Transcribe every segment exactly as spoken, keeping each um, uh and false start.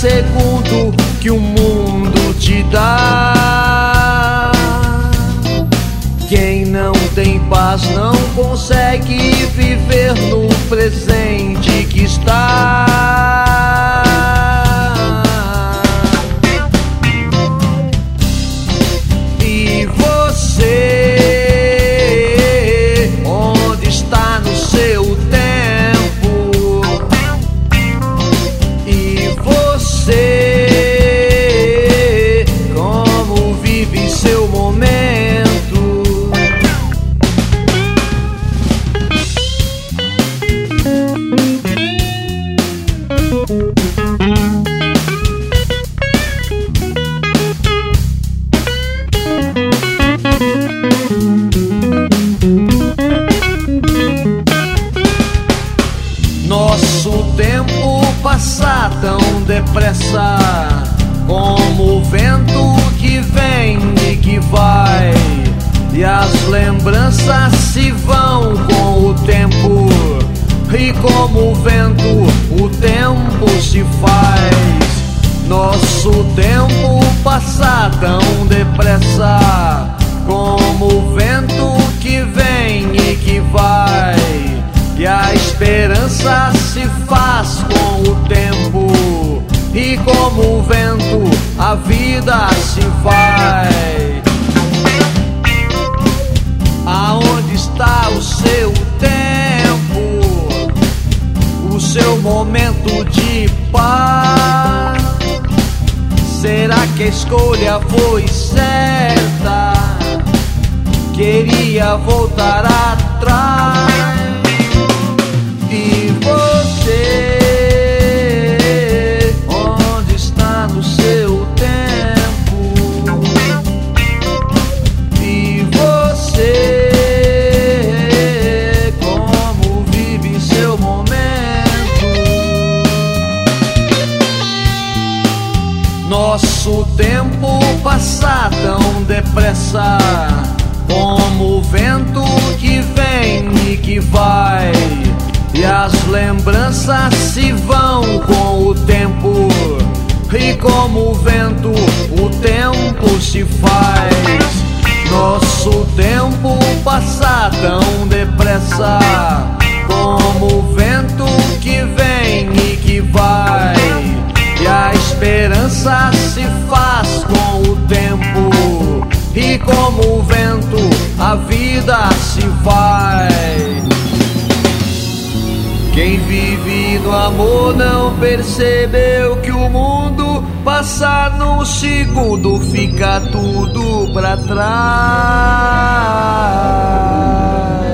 segundo que o mundo te dá. Quem não tem paz não consegue viver no presente que está. E você, onde está no seu tempo? E você, como vive seu momento? Nosso tempo passa tão depressa, como o vento que vem e que vai, e as lembranças se vão com o tempo, e como o vento o tempo se faz. Nosso tempo passa tão depressa, como o vento que vem e que vai, e a esperança se faz com o tempo, e como o vento a vida se vai. Aonde está o seu tempo, o seu momento de paz? Será que a escolha foi certa? Queria voltar atrás. E você, onde está no seu tempo? E você, como vive seu momento? Nosso tempo passa tão depressa, como o vento que vem e que vai, e as lembranças se vão com o tempo, e como o vento o tempo se faz. Nosso tempo passa tão depressa, como o vento que vem e que vai, e a esperança se faz com o tempo, e como o vento a vida se vai. Quem vive no amor não percebeu que o mundo passa num segundo, fica tudo pra trás.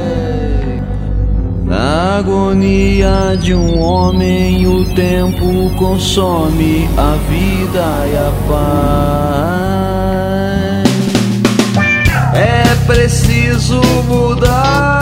Na agonia de um homem, o tempo consome a vida e a paz. É preciso mudar.